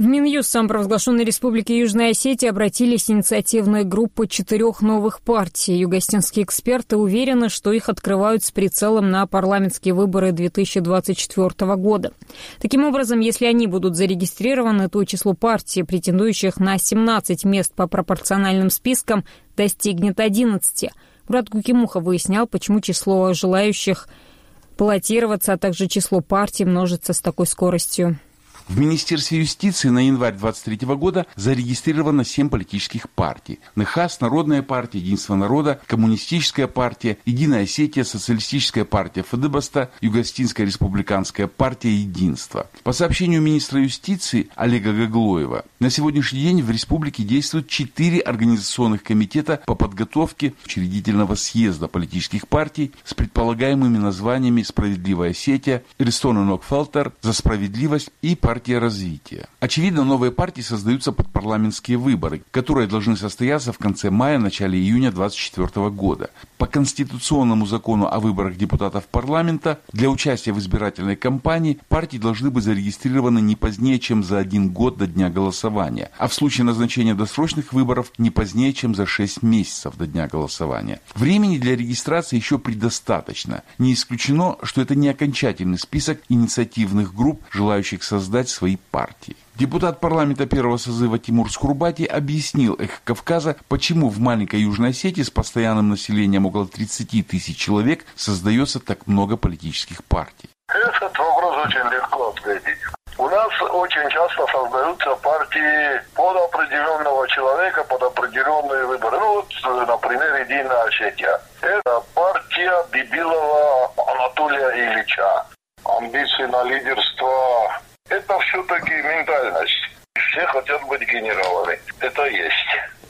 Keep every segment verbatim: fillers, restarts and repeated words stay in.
В Минюст самопровозглашенной Республики Южная Осетия обратились инициативные группы четырех новых партий. Югостинские эксперты уверены, что их открывают с прицелом на парламентские выборы две тысячи двадцать четвёртого года. Таким образом, если они будут зарегистрированы, то число партий, претендующих на семнадцать мест по пропорциональным спискам, достигнет одиннадцати. Мурат Кукимуха выяснял, почему число желающих баллотироваться, а также число партий множится с такой скоростью. В Министерстве юстиции на январь две тысячи двадцать третьего года зарегистрировано семь политических партий. НХАС, Народная партия, Единство народа, Коммунистическая партия, Единая Осетия, Социалистическая партия ФДБСТа, Югостинская республиканская партия Единство. По сообщению министра юстиции Олега Гаглоева, на сегодняшний день в республике действуют четыре организационных комитета по подготовке учредительного съезда политических партий с предполагаемыми названиями «Справедливая Осетия», «Рестон Нокфелтер», «За справедливость» и «Партия Партия развития». Очевидно, новые партии создаются под парламентские выборы, которые должны состояться в конце мая-начале июня две тысячи двадцать четвёртого года. По конституционному закону о выборах депутатов парламента для участия в избирательной кампании партии должны быть зарегистрированы не позднее, чем за один год до дня голосования, а в случае назначения досрочных выборов не позднее, чем за шесть месяцев до дня голосования. Времени для регистрации еще предостаточно. Не исключено, что это не окончательный список инициативных групп, желающих создать свои партии. Депутат парламента первого созыва Тимур Скурбати объяснил «Эхо Кавказа», почему в маленькой Южной Осетии с постоянным населением около тридцать тысяч человек создается так много политических партий. Этот вопрос очень легко ответить. У нас очень часто создаются партии под определенного человека, под определенные выборы. Ну вот, например, Единая Осетия. Это партия Бибилова Анатолия Ильича. Амбиции на лидерство. Это все-таки ментальность. Все хотят быть генералами. Это есть.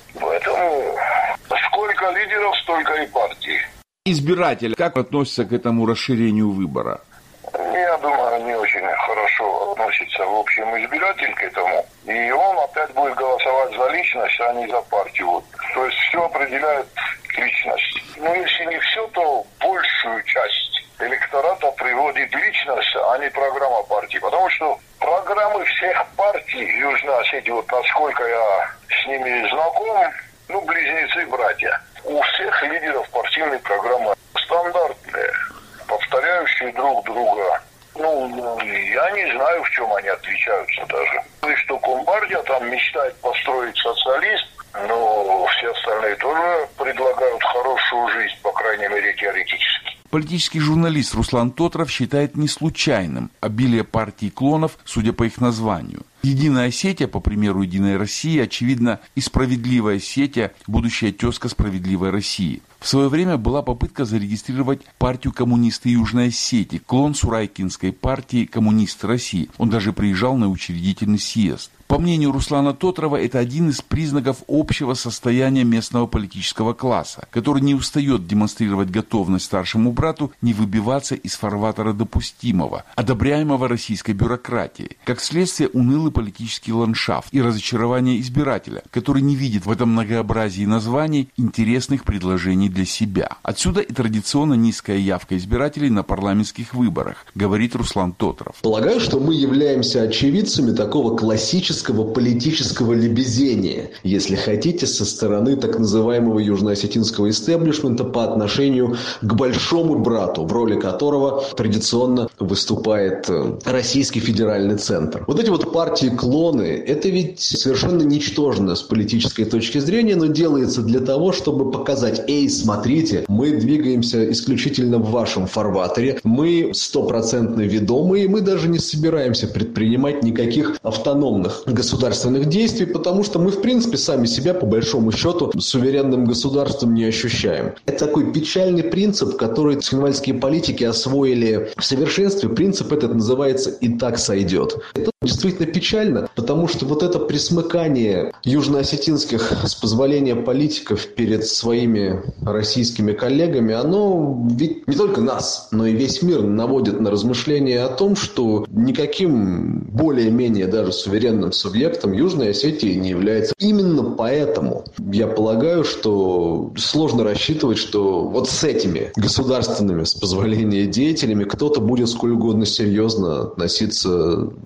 Поэтому сколько лидеров, столько и партий. Избиратель как относится к этому расширению выбора? Я думаю, не очень хорошо относится в общем избиратель к этому. И он опять будет голосовать за личность, а не за партию. То есть все определяет личность. Но если не все, то большую часть электората приводит личность, а не программа партии. Потому что программы всех партий Южной Осетии, вот насколько я с ними знаком, ну, близнецы-братья, у всех лидеров партийной программы стандартные, повторяющие друг друга. Ну, я не знаю, в чем они отличаются даже. И что Компартия там мечтает построить социализм, но все остальные тоже предлагают хорошую жизнь, по крайней мере, теоретически. Политический журналист Руслан Тотров считает не случайным обилие партий клонов, судя по их названию. Единая Осетия, по примеру Единой России, очевидно, и Справедливая Осетия, будущая тезка Справедливой России. В свое время была попытка зарегистрировать партию «Коммунисты Южной Осетии», клон Сурайкинской партии «Коммунисты России». Он даже приезжал на учредительный съезд. По мнению Руслана Тотрова, это один из признаков общего состояния местного политического класса, который не устает демонстрировать готовность старшему брату не выбиваться из фарватера допустимого, одобряемого российской бюрократией. Как следствие, унылый политический ландшафт и разочарование избирателя, который не видит в этом многообразии названий интересных предложений для себя. Отсюда и традиционно низкая явка избирателей на парламентских выборах, говорит Руслан Тотров. Полагаю, что мы являемся очевидцами такого классического политического лебезения, если хотите, со стороны так называемого южноосетинского истеблишмента по отношению к большому брату, в роли которого традиционно выступает Российский федеральный центр. Вот эти вот партии-клоны, это ведь совершенно ничтожно с политической точки зрения, но делается для того, чтобы показать: эй, смотрите, мы двигаемся исключительно в вашем фарватере, мы стопроцентно ведомые, мы даже не собираемся предпринимать никаких автономных государственных действий, потому что мы, в принципе, сами себя, по большому счету, суверенным государством не ощущаем. Это такой печальный принцип, который цхинвальские политики освоили в совершенстве. Принцип этот называется «и так сойдет». Это действительно печально, потому что вот это присмыкание южноосетинских, с позволения политиков, перед своими российскими коллегами, оно ведь не только нас, но и весь мир наводит на размышления о том, что никаким более-менее даже суверенным субъектом Южной Осетии не является. Именно поэтому я полагаю, что сложно рассчитывать, что вот с этими государственными, с позволения, деятелями кто-то будет сколь угодно серьезно относиться к Южной Осетии.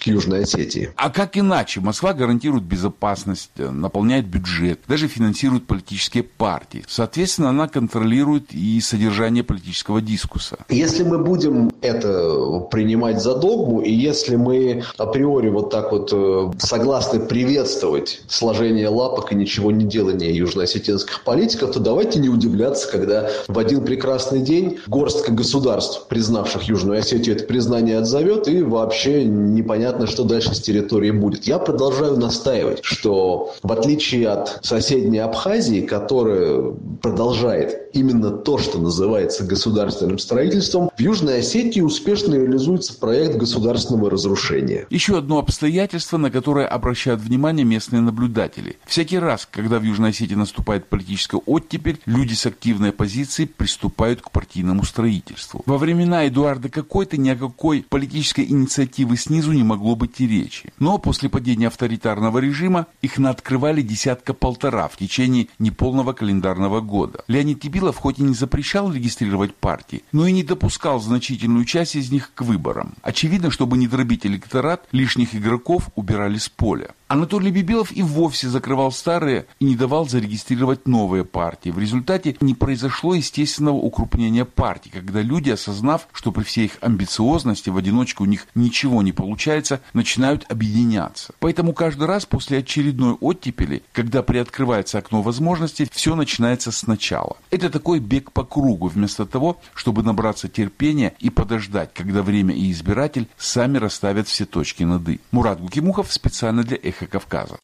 Осетии. А как иначе? Москва гарантирует безопасность, наполняет бюджет, даже финансирует политические партии. Соответственно, она контролирует и содержание политического дискурса. Если мы будем это принимать за догму, и если мы априори вот так вот согласны приветствовать сложение лапок и ничего не делания южноосетинских политиков, то давайте не удивляться, когда в один прекрасный день горстка государств, признавших Южную Осетию, это признание отзовет, и вообще непонятно, что дальше с территорией будет. Я продолжаю настаивать, что в отличие от соседней Абхазии, которая продолжает именно то, что называется государственным строительством, в Южной Осетии успешно реализуется проект государственного разрушения. Еще одно обстоятельство, на которое обращают внимание местные наблюдатели. Всякий раз, когда в Южной Осетии наступает политическая оттепель, люди с активной позицией приступают к партийному строительству. Во времена Эдуарда Какойты ни о какой политической инициативы снизу не могло быть и речи. Но после падения авторитарного режима их наоткрывали десятка-полтора в течение неполного календарного года. Леонид Тибилов хоть и не запрещал регистрировать партии, но и не допускал значительную часть из них к выборам. Очевидно, чтобы не дробить электорат, лишних игроков убирали с поля. Анатолий Бибилов и вовсе закрывал старые и не давал зарегистрировать новые партии. В результате не произошло естественного укрупнения партий, когда люди, осознав, что при всей их амбициозности в одиночку у них ничего не получается, начинают объединяться. Поэтому каждый раз после очередной оттепели, когда приоткрывается окно возможностей, все начинается сначала. Это такой бег по кругу, вместо того, чтобы набраться терпения и подождать, когда время и избиратель сами расставят все точки над «и». Мурат Гукимухов специально для «Эхо Кавказа».